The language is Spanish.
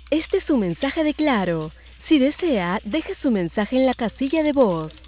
Este es su mensaje de Claro. Si desea, deje su mensaje en la casilla de voz.